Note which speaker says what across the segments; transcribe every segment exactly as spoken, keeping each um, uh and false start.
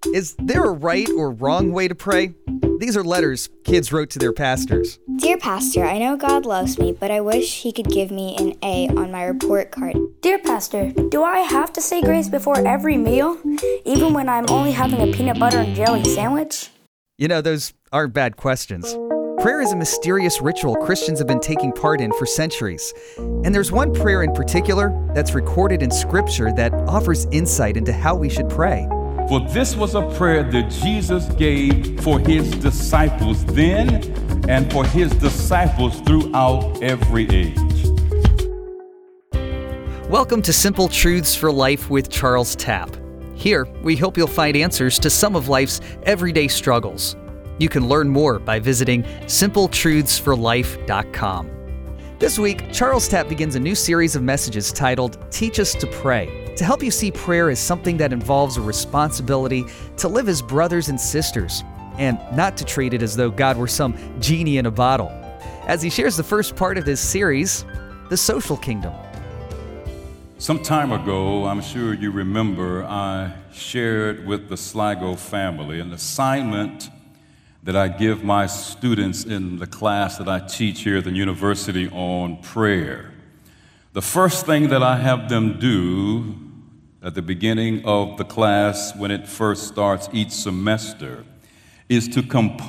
Speaker 1: Is there a right or wrong way to pray? These are letters kids wrote to their pastors.
Speaker 2: Dear Pastor, I know God loves me, but I wish he could give me an A on my report card.
Speaker 3: Dear Pastor, do I have to say grace before every meal, even when I'm only having a peanut butter and jelly sandwich?
Speaker 1: You know, those aren't bad questions. Prayer is a mysterious ritual Christians have been taking part in for centuries. And there's one prayer in particular that's recorded in Scripture that offers insight into how we should pray.
Speaker 4: For this was a prayer that Jesus gave for his disciples then and for his disciples throughout every age.
Speaker 1: Welcome to Simple Truths for Life with Charles Tapp. Here, we hope you'll find answers to some of life's everyday struggles. You can learn more by visiting simple truths for life dot com. This week, Charles Tapp begins a new series of messages titled Teach Us to Pray, to help you see prayer as something that involves a responsibility to live as brothers and sisters, and not to treat it as though God were some genie in a bottle. As he shares the first part of this series, the social kingdom.
Speaker 4: Some time ago, I'm sure you remember, I shared with the Sligo family an assignment that I give my students in the class that I teach here at the university on prayer. The first thing that I have them do at the beginning of the class when it first starts each semester is to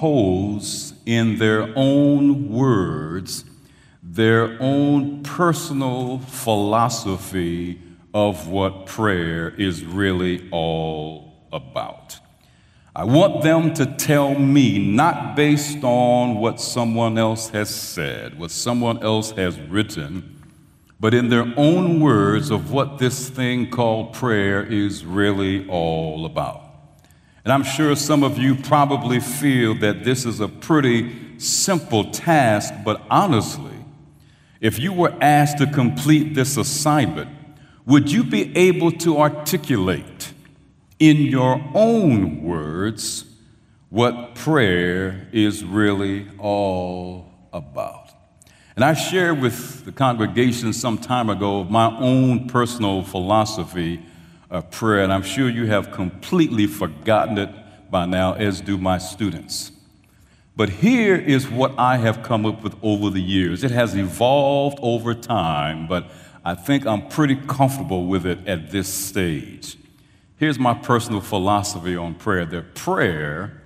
Speaker 4: compose in their own words their own personal philosophy of what prayer is really all about. I want them to tell me, not based on what someone else has said, what someone else has written, but in their own words of what this thing called prayer is really all about. And I'm sure some of you probably feel that this is a pretty simple task, but honestly, if you were asked to complete this assignment, would you be able to articulate in your own words what prayer is really all about? And I shared with the congregation some time ago my own personal philosophy of prayer, and I'm sure you have completely forgotten it by now, as do my students. But here is what I have come up with over the years. It has evolved over time, but I think I'm pretty comfortable with it at this stage. Here's my personal philosophy on prayer, that prayer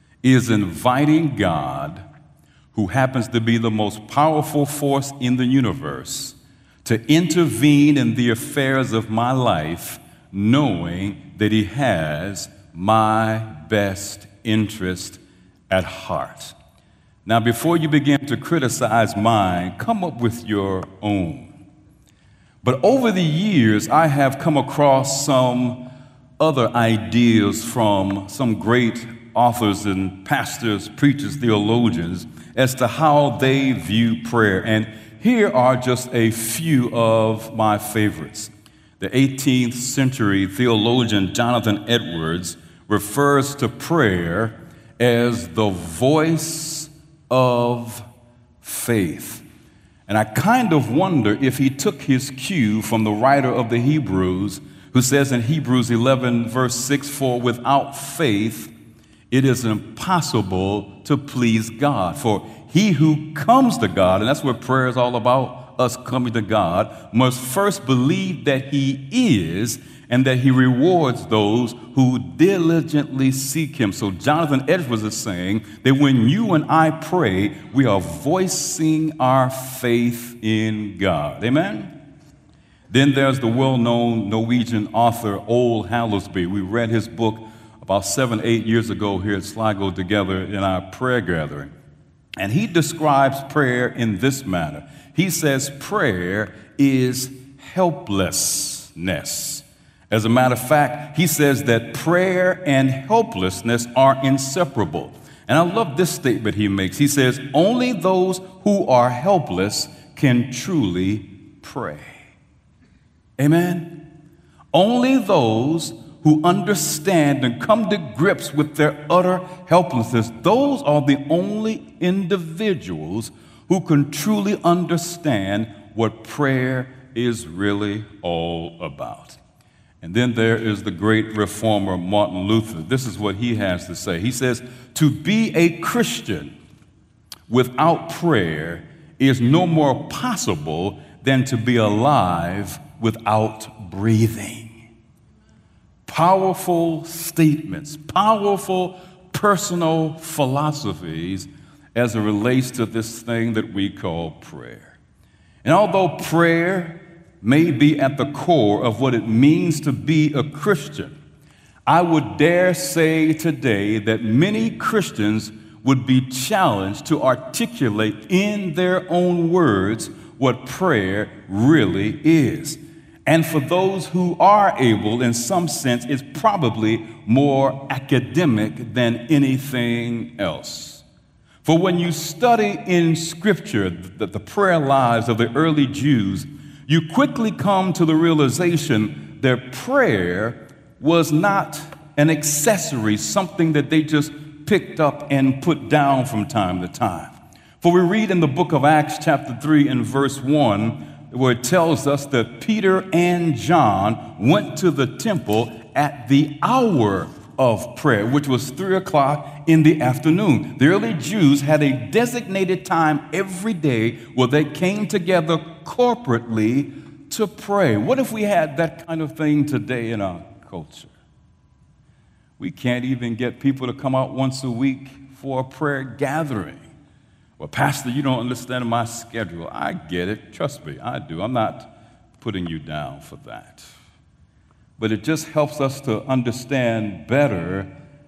Speaker 4: is inviting God, who happens to be the most powerful force in the universe, to intervene in the affairs of my life, knowing that he has my best interest at heart. Now, before you begin to criticize mine, come up with your own. But over the years, I have come across some other ideas from some great authors and pastors, preachers, theologians, as to how they view prayer. And here are just a few of my favorites. The eighteenth century theologian Jonathan Edwards refers to prayer as the voice of faith. And I kind of wonder if he took his cue from the writer of the Hebrews, who says in Hebrews eleven, verse six, for without faith, it is impossible to please God. For he who comes to God, and that's what prayer is all about, us coming to God, must first believe that he is, and that he rewards those who diligently seek him. So Jonathan Edwards is saying that when you and I pray, we are voicing our faith in God. Amen? Then there's the well-known Norwegian author, Ole Hallesby. We read his book about seven, eight years ago here at Sligo together in our prayer gathering. And he describes prayer in this manner. He says prayer is helplessness. As a matter of fact, he says that prayer and helplessness are inseparable. And I love this statement he makes. He says, only those who are helpless can truly pray. Amen? Only those who understand and come to grips with their utter helplessness, those are the only individuals who can truly understand what prayer is really all about. And then there is the great reformer Martin Luther. This is what he has to say. He says, to be a Christian without prayer is no more possible than to be alive without breathing. Powerful statements, powerful personal philosophies as it relates to this thing that we call prayer. And although prayer may be at the core of what it means to be a Christian, I would dare say today that many Christians would be challenged to articulate in their own words what prayer really is. And for those who are able, in some sense, it's probably more academic than anything else. For when you study in Scripture the, the prayer lives of the early Jews, you quickly come to the realization that prayer was not an accessory, something that they just picked up and put down from time to time. For we read in the book of Acts chapter three and verse one, where it tells us that Peter and John went to the temple at the hour of prayer, which was three o'clock in the afternoon. The early Jews had a designated time every day where they came together corporately to pray. What if we had that kind of thing today in our culture? We can't even get people to come out once a week for a prayer gathering. Well, Pastor, you don't understand my schedule. I get it. Trust me, I do. I'm not putting you down for that. But it just helps us to understand better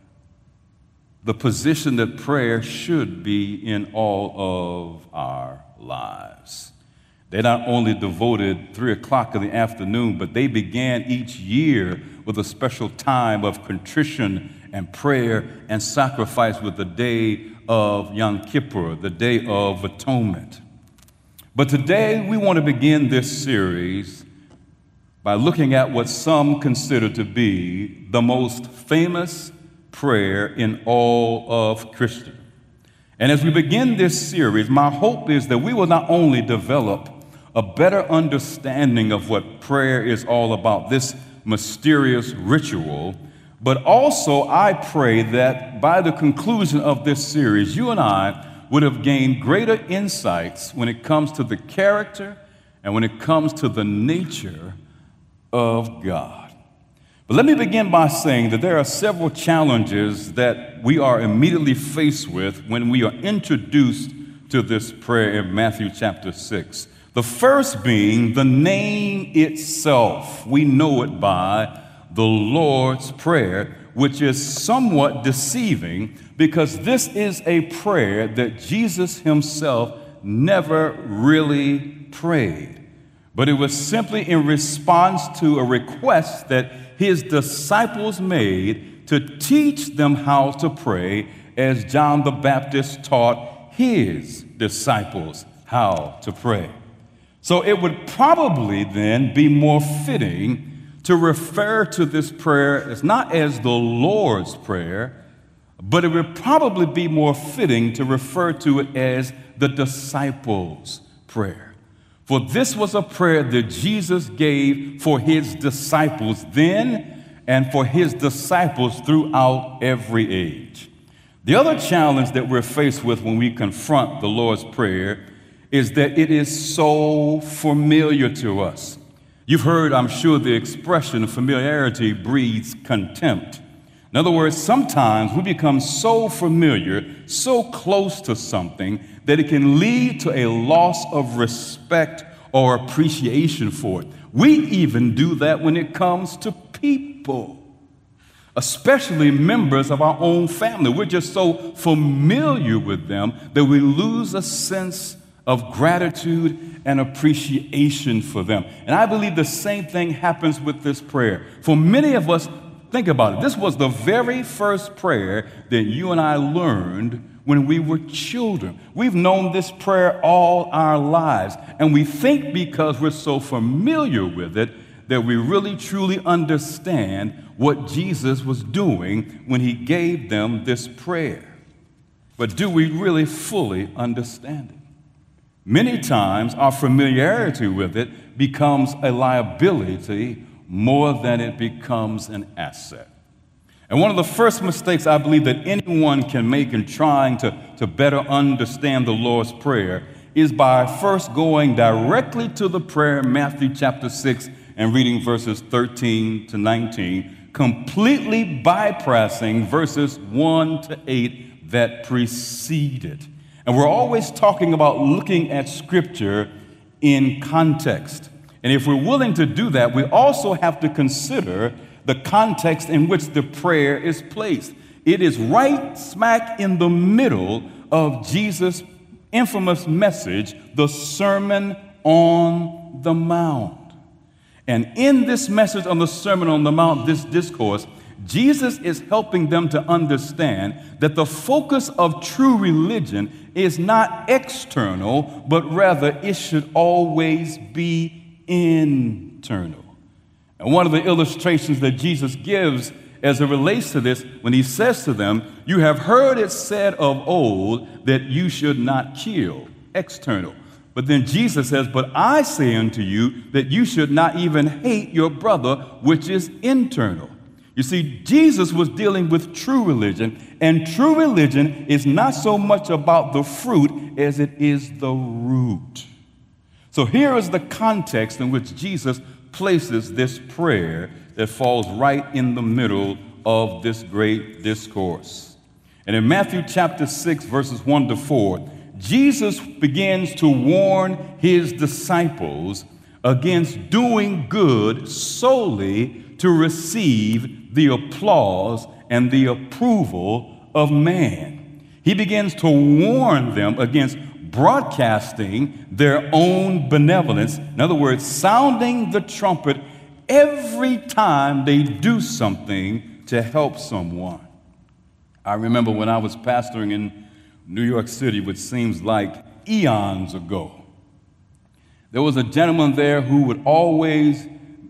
Speaker 4: the position that prayer should be in all of our lives. They not only devoted three o'clock in the afternoon, but they began each year with a special time of contrition and prayer and sacrifice with the day of Yom Kippur, the Day of Atonement. But today we want to begin this series by looking at what some consider to be the most famous prayer in all of Christendom. And as we begin this series, my hope is that we will not only develop a better understanding of what prayer is all about, this mysterious ritual, but also I pray that by the conclusion of this series, you and I would have gained greater insights when it comes to the character and when it comes to the nature of God. But let me begin by saying that there are several challenges that we are immediately faced with when we are introduced to this prayer in Matthew chapter six. The first being the name itself. We know it by the Lord's Prayer, which is somewhat deceiving because this is a prayer that Jesus himself never really prayed. But it was simply in response to a request that his disciples made to teach them how to pray, as John the Baptist taught his disciples how to pray. So it would probably then be more fitting to refer to this prayer as not as the Lord's Prayer, but it would probably be more fitting to refer to it as the disciples' prayer. For this was a prayer that Jesus gave for his disciples then and for his disciples throughout every age. The other challenge that we're faced with when we confront the Lord's Prayer is that it is so familiar to us. You've heard, I'm sure, the expression familiarity breeds contempt. In other words, sometimes we become so familiar, so close to something, that it can lead to a loss of respect or appreciation for it. We even do that when it comes to people, especially members of our own family. We're just so familiar with them that we lose a sense of gratitude and appreciation for them. And I believe the same thing happens with this prayer. For many of us, think about it. This was the very first prayer that you and I learned when we were children. We've known this prayer all our lives, and we think because we're so familiar with it that we really truly understand what Jesus was doing when he gave them this prayer. But do we really fully understand it? Many times our familiarity with it becomes a liability more than it becomes an asset. And one of the first mistakes I believe that anyone can make in trying to, to better understand the Lord's Prayer is by first going directly to the prayer in Matthew chapter six and reading verses thirteen to nineteen, completely bypassing verses one to eight that precede it. And we're always talking about looking at Scripture in context. And if we're willing to do that, we also have to consider the context in which the prayer is placed. It is right smack in the middle of Jesus' infamous message, the Sermon on the Mount. And in this message on the Sermon on the Mount, this discourse, Jesus is helping them to understand that the focus of true religion is not external, but rather it should always be internal. And one of the illustrations that Jesus gives as it relates to this, when he says to them, you have heard it said of old that you should not kill, external. But then Jesus says, but I say unto you that you should not even hate your brother, which is internal. You see, Jesus was dealing with true religion, and true religion is not so much about the fruit as it is the root. So here is the context in which Jesus places this prayer that falls right in the middle of this great discourse. And in Matthew chapter six, verses one to four, Jesus begins to warn his disciples against doing good solely to receive the applause and the approval of man. He begins to warn them against broadcasting their own benevolence. In other words, sounding the trumpet every time they do something to help someone. I remember when I was pastoring in New York City, which seems like eons ago, there was a gentleman there who would always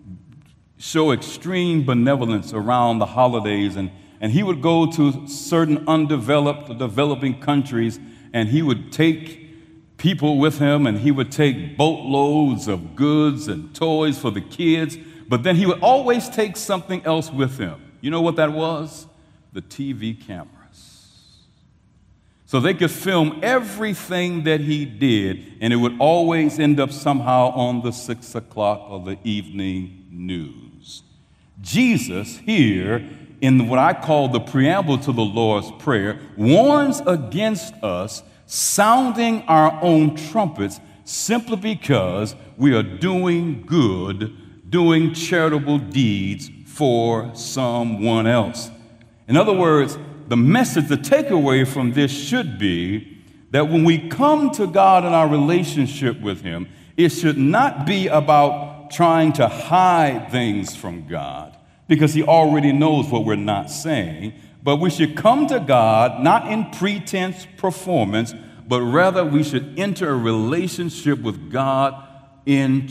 Speaker 4: show extreme benevolence around the holidays, and, and he would go to certain undeveloped, developing countries, and he would take people with him, and he would take boatloads of goods and toys for the kids, but then he would always take something else with him. You know what that was? The T V cameras. So they could film everything that he did, and it would always end up somehow on the six o'clock or the evening news. Jesus here, in what I call the preamble to the Lord's Prayer, warns against us sounding our own trumpets simply because we are doing good, doing charitable deeds for someone else. In other words, the message, the takeaway from this should be that when we come to God in our relationship with Him, it should not be about trying to hide things from God, because He already knows what we're not saying, but we should come to God not in pretense performance, but rather we should enter a relationship with God in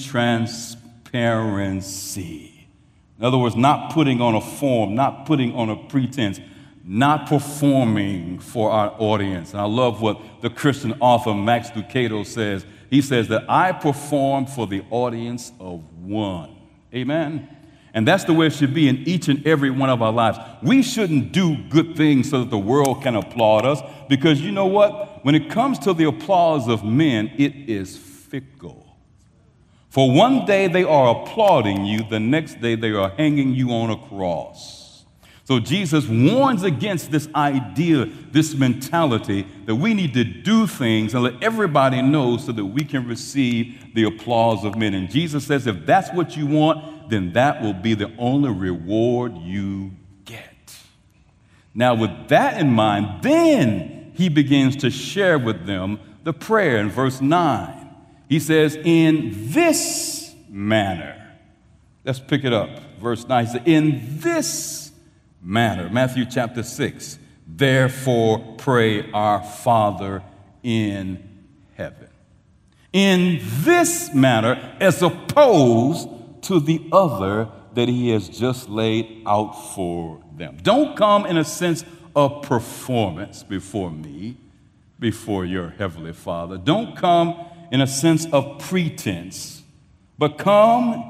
Speaker 4: transparency. In other words, not putting on a form, not putting on a pretense, not performing for our audience. And I love what the Christian author Max Lucado says. He says that I perform for the audience of one. Amen? And that's the way it should be in each and every one of our lives. We shouldn't do good things so that the world can applaud us, because you know what? When it comes to the applause of men, it is fickle. For one day they are applauding you, the next day they are hanging you on a cross. So Jesus warns against this idea, this mentality that we need to do things and let everybody know so that we can receive the applause of men. And Jesus says if that's what you want, then that will be the only reward you get. Now, with that in mind, then he begins to share with them the prayer in verse nine. He says, in this manner. Let's pick it up. Verse nine, he says, in this manner. Matthew chapter six. Therefore pray our Father in heaven. In this manner, as opposed to the other that he has just laid out for them. Don't come in a sense of performance before me, before your heavenly Father. Don't come in a sense of pretense, but come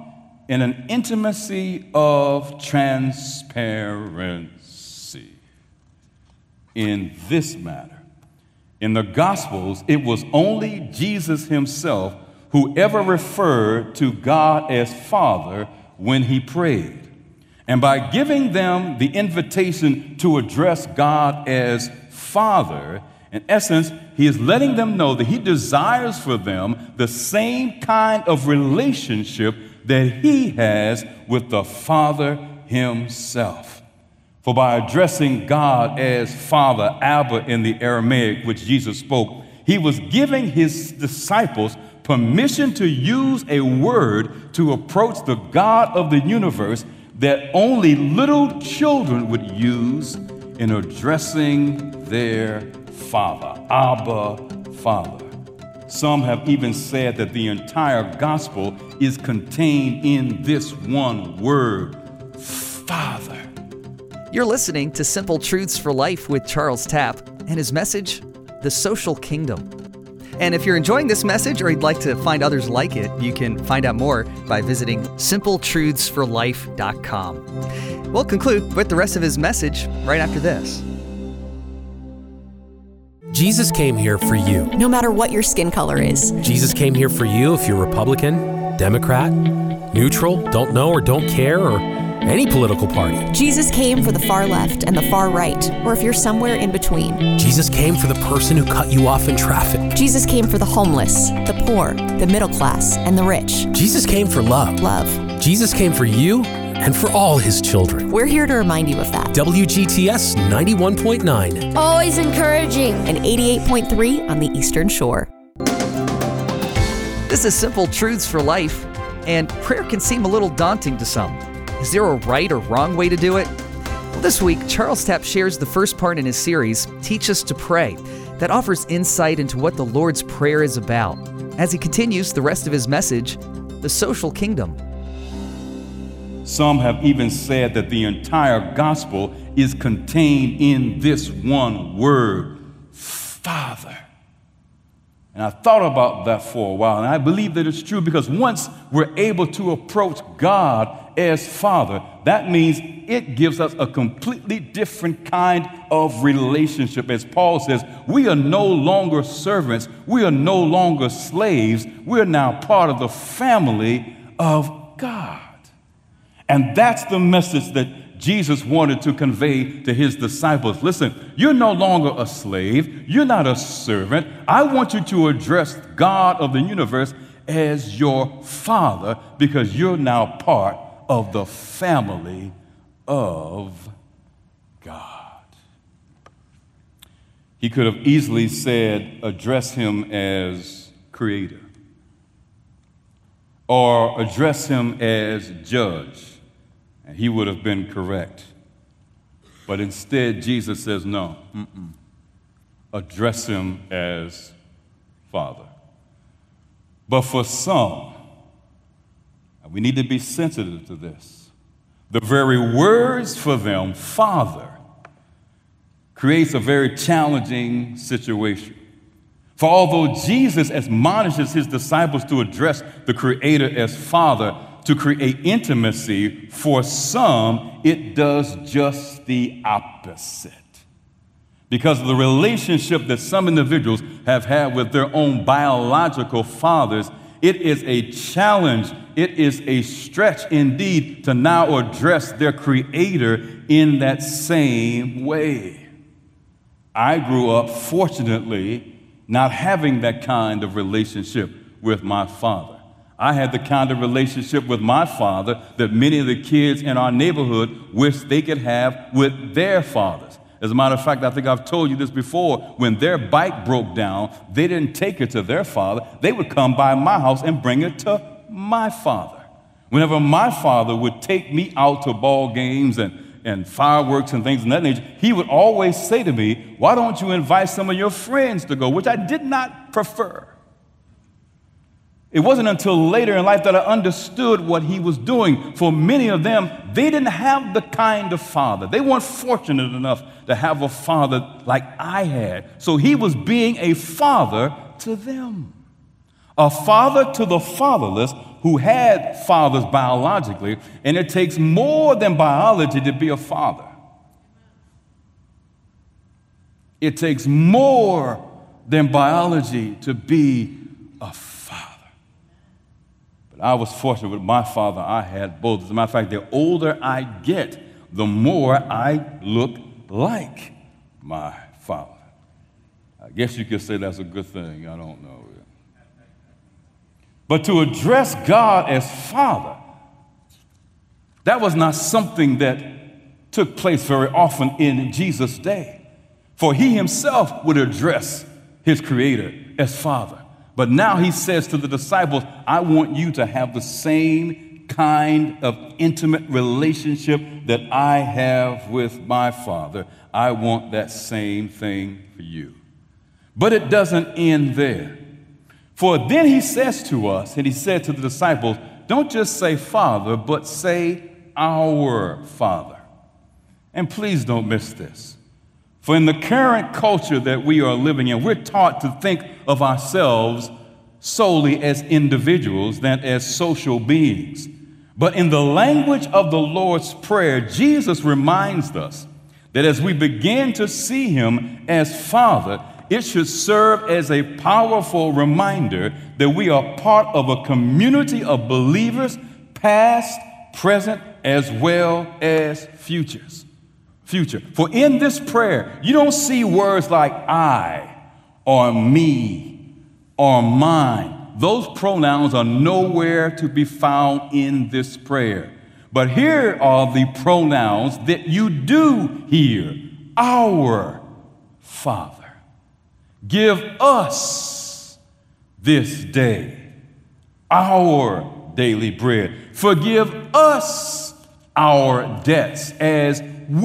Speaker 4: in an intimacy of transparency. In this matter, in the Gospels, it was only Jesus himself who ever referred to God as Father when he prayed. And by giving them the invitation to address God as Father, in essence, he is letting them know that he desires for them the same kind of relationship that he has with the Father himself. For by addressing God as Father, Abba in the Aramaic, which Jesus spoke, he was giving his disciples permission to use a word to approach the God of the universe that only little children would use in addressing their Father, Abba, Father. Some have even said that the entire gospel is contained in this one word, Father.
Speaker 1: You're listening to Simple Truths for Life with Charles Tapp and his message, The Social Kingdom. And if you're enjoying this message or you'd like to find others like it, you can find out more by visiting simple truths for life dot com. We'll conclude with the rest of his message right after this.
Speaker 5: Jesus came here for you.
Speaker 6: No matter what your skin color is.
Speaker 5: Jesus came here for you if you're Republican, Democrat, neutral, don't know or don't care, or any political party.
Speaker 6: Jesus came for the far left and the far right, or if you're somewhere in between.
Speaker 5: Jesus came for the person who cut you off in traffic.
Speaker 6: Jesus came for the homeless, the poor, the middle class, and the rich.
Speaker 5: Jesus came for love.
Speaker 6: Love.
Speaker 5: Jesus came for you and for all his children.
Speaker 6: We're here to remind you of that.
Speaker 5: W G T S ninety-one point nine.
Speaker 3: Always encouraging.
Speaker 6: And eighty-eight point three on the Eastern Shore.
Speaker 1: This is Simple Truths for Life, and prayer can seem a little daunting to some. Is there a right or wrong way to do it? Well, this week, Charles Tapp shares the first part in his series, Teach Us to Pray, that offers insight into what the Lord's Prayer is about, as he continues the rest of his message, The Social Kingdom.
Speaker 4: Some have even said that the entire gospel is contained in this one word, Father. And I thought about that for a while, and I believe that it's true because once we're able to approach God as Father, that means it gives us a completely different kind of relationship. As Paul says, we are no longer servants, we are no longer slaves, we're now part of the family of God. And that's the message that Jesus wanted to convey to his disciples. Listen, you're no longer a slave. You're not a servant. I want you to address God of the universe as your Father because you're now part of the family of God. He could have easily said, address him as Creator or address him as Judge. And he would have been correct. But instead, Jesus says, no, mm-mm. Address him as Father. But for some, and we need to be sensitive to this, the very words for them, Father, creates a very challenging situation. For although Jesus admonishes his disciples to address the Creator as Father, to create intimacy, for some, it does just the opposite. Because of the relationship that some individuals have had with their own biological fathers, it is a challenge, it is a stretch indeed to now address their Creator in that same way. I grew up, fortunately, not having that kind of relationship with my father. I had the kind of relationship with my father that many of the kids in our neighborhood wish they could have with their fathers. As a matter of fact, I think I've told you this before. When their bike broke down, they didn't take it to their father. They would come by my house and bring it to my father. Whenever my father would take me out to ball games and, and fireworks and things of that nature, he would always say to me, why don't you invite some of your friends to go, which I did not prefer. It wasn't until later in life that I understood what he was doing. For many of them, they didn't have the kind of father. They weren't fortunate enough to have a father like I had. So he was being a father to them. A father to the fatherless, who had fathers biologically, and it takes more than biology to be a father. It takes more than biology to be a father. But I was fortunate with my father. I had both. As a matter of fact, the older I get, the more I look like my father. I guess you could say that's a good thing. I don't know. But to address God as Father, that was not something that took place very often in Jesus' day. For he himself would address his Creator as Father. But now he says to the disciples, I want you to have the same kind of intimate relationship that I have with my Father. I want that same thing for you. But it doesn't end there. For then he says to us, and he said to the disciples, don't just say Father, but say our Father. And please don't miss this. For in the current culture that we are living in, we're taught to think of ourselves solely as individuals than as social beings. But in the language of the Lord's Prayer, Jesus reminds us that as we begin to see him as Father, it should serve as a powerful reminder that we are part of a community of believers, past, present, as well as futures. Future. For in this prayer, you don't see words like I or me or mine. Those pronouns are nowhere to be found in this prayer. But here are the pronouns that you do hear. Our Father. Give us this day our daily bread. Forgive us our debts as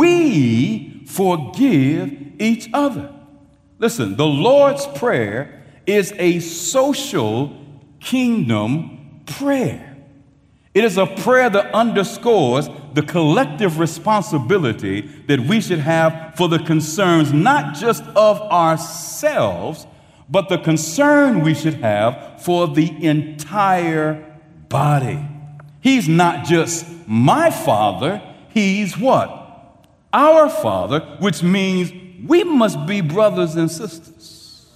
Speaker 4: we forgive each other. Listen, the Lord's Prayer is a social kingdom prayer. It is a prayer that underscores the collective responsibility that we should have for the concerns not just of ourselves, but the concern we should have for the entire body. He's not just my Father, he's what? Our Father, which means we must be brothers and sisters.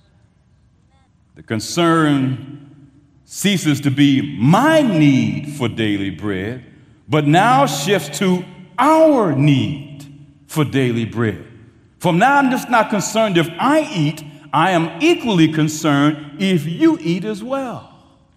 Speaker 4: The concern ceases to be my need for daily bread, but now shifts to our need for daily bread. From now, I'm just not concerned if I eat, I am equally concerned if you eat as well.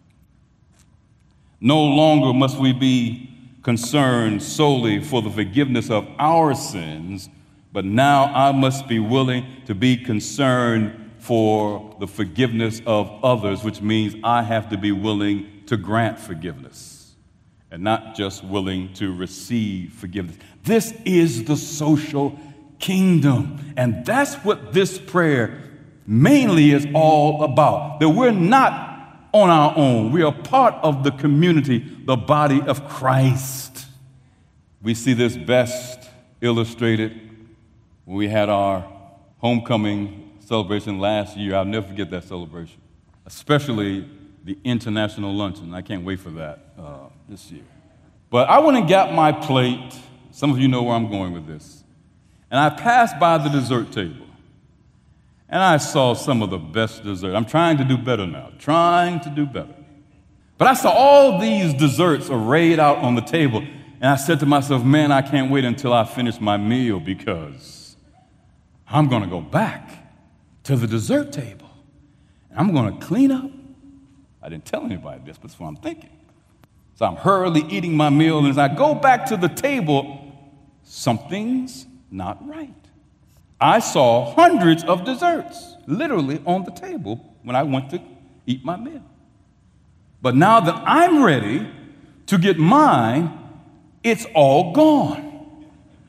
Speaker 4: No longer must we be concerned solely for the forgiveness of our sins, but now I must be willing to be concerned for the forgiveness of others, which means I have to be willing to grant forgiveness and not just willing to receive forgiveness. This is the social kingdom, and that's what this prayer mainly is all about, that we're not on our own. We are part of the community, the body of Christ. We see this best illustrated when we had our homecoming celebration last year. I'll never forget that celebration, especially the international luncheon. I can't wait for that uh, this year. But I went and got my plate. Some of you know where I'm going with this. And I passed by the dessert table. And I saw some of the best dessert. I'm trying to do better now, trying to do better. But I saw all these desserts arrayed out on the table, and I said to myself, man, I can't wait until I finish my meal because I'm going to go back to the dessert table. And I'm going to clean up. I didn't tell anybody this, but that's what I'm thinking. So I'm hurriedly eating my meal, and as I go back to the table, something's not right. I saw hundreds of desserts literally on the table when I went to eat my meal. But now that I'm ready to get mine, it's all gone.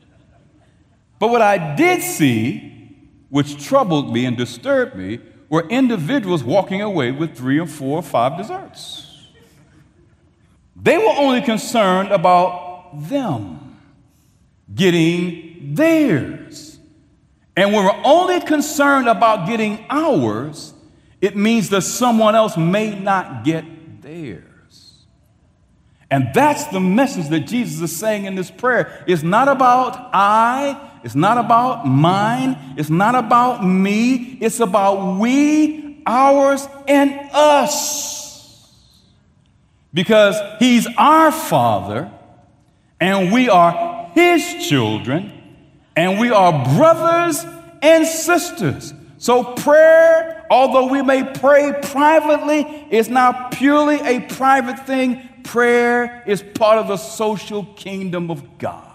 Speaker 4: But what I did see, which troubled me and disturbed me, were individuals walking away with three or four or five desserts. They were only concerned about them getting theirs. And when we're only concerned about getting ours, it means that someone else may not get theirs. And that's the message that Jesus is saying in this prayer. It's not about I, it's not about mine, it's not about me, it's about we, ours, and us. Because he's our Father, and we are his children, and we are brothers and sisters. So prayer, although we may pray privately, is not purely a private thing. Prayer is part of the social kingdom of God.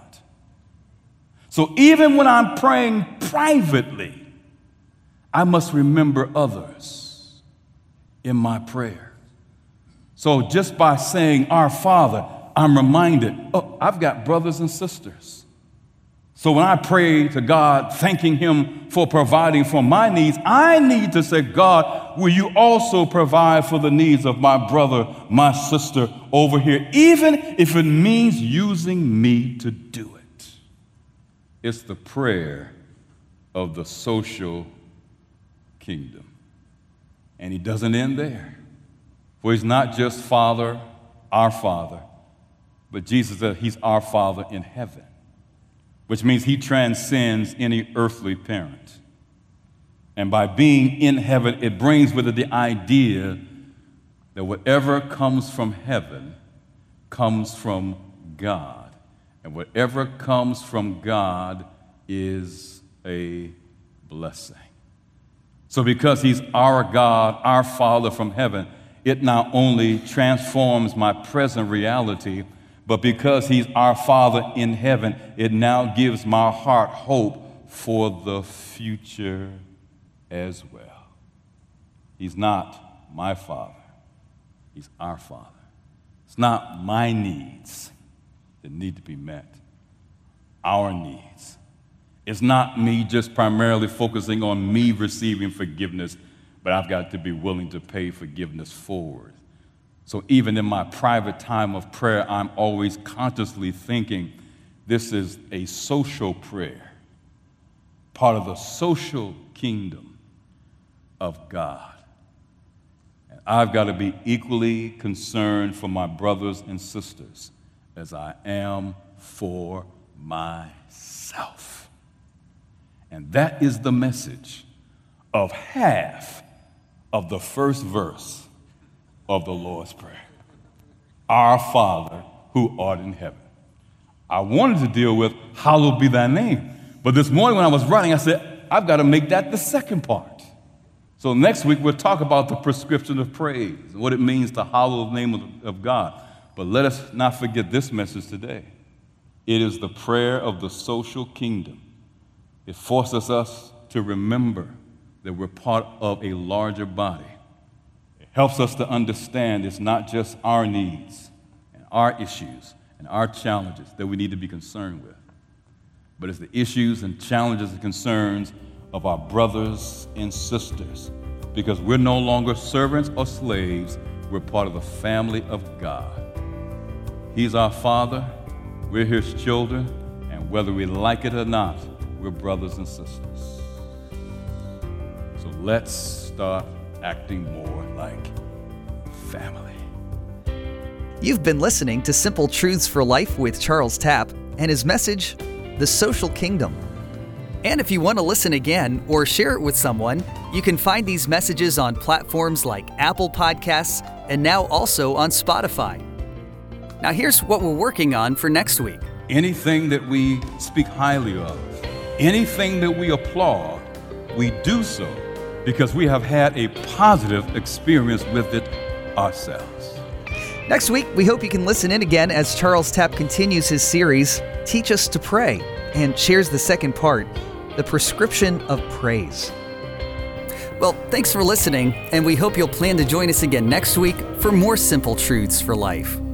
Speaker 4: So even when I'm praying privately, I must remember others in my prayer. So just by saying, Our Father, I'm reminded, oh, I've got brothers and sisters. So when I pray to God, thanking him for providing for my needs, I need to say, God, will you also provide for the needs of my brother, my sister over here, even if it means using me to do it. It's the prayer of the social kingdom. And he doesn't end there. For he's not just Father, our Father, but Jesus said he's our Father in heaven, which means he transcends any earthly parent. And by being in heaven, it brings with it the idea that whatever comes from heaven comes from God. And whatever comes from God is a blessing. So because he's our God, our Father from heaven, it not only transforms my present reality, but because he's our Father in heaven, it now gives my heart hope for the future as well. He's not my Father. He's our Father. It's not my needs that need to be met. Our needs. It's not me just primarily focusing on me receiving forgiveness, but I've got to be willing to pay forgiveness forward. So even in my private time of prayer, I'm always consciously thinking this is a social prayer, part of the social kingdom of God. And I've got to be equally concerned for my brothers and sisters as I am for myself. And that is the message of half of the first verse of the Lord's Prayer. Our Father who art in heaven. I wanted to deal with hallowed be thy name, but this morning when I was running, I said, I've got to make that the second part. So next week we'll talk about the prescription of praise and what it means to hallow the name of, of God. But let us not forget this message today. It is the prayer of the social kingdom. It forces us to remember that we're part of a larger body. Helps us to understand it's not just our needs and our issues and our challenges that we need to be concerned with, but it's the issues and challenges and concerns of our brothers and sisters, because we're no longer servants or slaves, we're part of the family of God. He's our Father, we're his children, and whether we like it or not, we're brothers and sisters. So let's start acting more like family.
Speaker 1: You've been listening to Simple Truths for Life with Charles Tapp and his message, The Social Kingdom. And if you want to listen again or share it with someone, you can find these messages on platforms like Apple Podcasts and now also on Spotify. Now here's what we're working on for next week.
Speaker 4: Anything that we speak highly of, anything that we applaud, we do so because we have had a positive experience with it ourselves.
Speaker 1: Next week, we hope you can listen in again as Charles Tapp continues his series, Teach Us to Pray, and shares the second part, The Prescription of Praise. Well, thanks for listening, and we hope you'll plan to join us again next week for more Simple Truths for Life.